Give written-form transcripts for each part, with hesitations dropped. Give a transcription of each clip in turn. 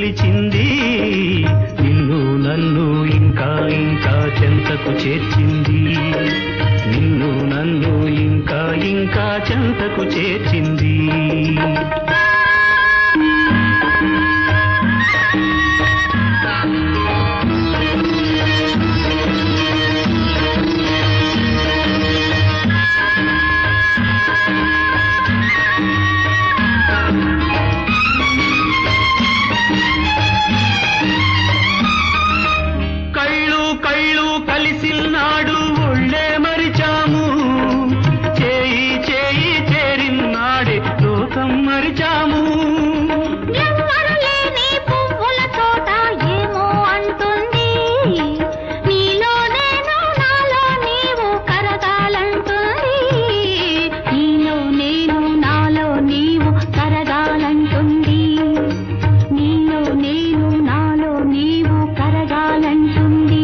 మొలిచింది నిన్ను నన్ను ఇంకా ఇంకా చెంతకు చేర్చింది నిన్ను నన్ను ఇంకా ఇంకా చెంతకు చేర్చింది కలిసినాడు ఒళ్ళే మరిచాము చేయి చేయి చేరినాడే లోకం మరిచాము ఎవ్వరులేని పువ్వుల తోట ఏమో అంటుంది నీలో నేను నాలో నీవు కరగాలంటుంది నీలో నేను నాలో నీవు కరగాలంటుంది నీలో నేను నాలో నీవు కరగాలంటుంది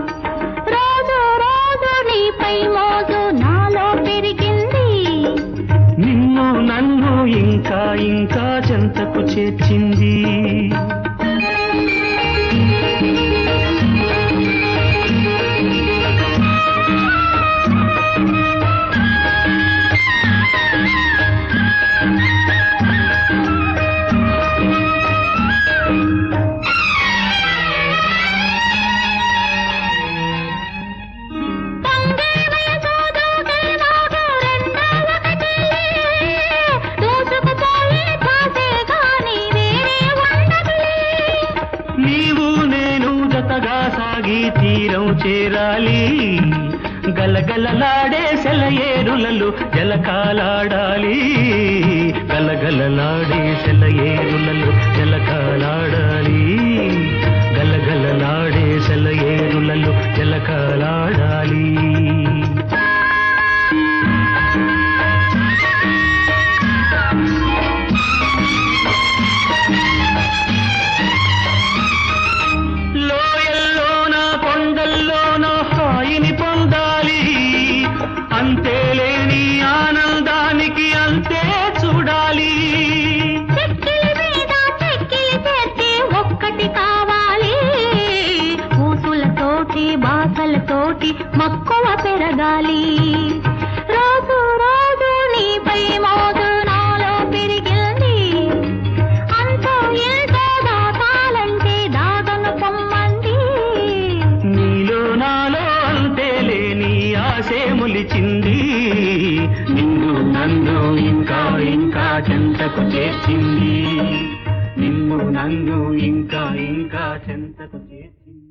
నిన్ను నన్ను ఇంకా ఇంకా చెంతకు చేర్చింది నీవు నేను జతగా సాగి తీరం చేరాలి గలగలలాడే సెలయేరులలో జలకాలాడాలి గలగలలాడే సెలయేరులలో జలకాలాడాలి గలగలలాడే సెలయేరులలో జలకాలాడాలి అంతే లేని ఆనందానికి అంతే చూడాలి చెక్కిలి మీద చెక్కిలి చేర్చి ఒక్కటి కావాలి ఊసులతోటి బాసలతోటి మక్కువ పెరగాలి రోజు రోజు నీపై మోజు నాలో పెరిగింది అంతో ఎంతో దాటాలంటే దాగను పొమ్మంది నీలో నాలో అంతే లేని ఆశే మొలిచింది నిన్ను నన్ను ఇంకా ఇంకా చెంతకు చేర్చింది నిన్ను నన్ను ఇంకా ఇంకా చెంతకు చేర్చింది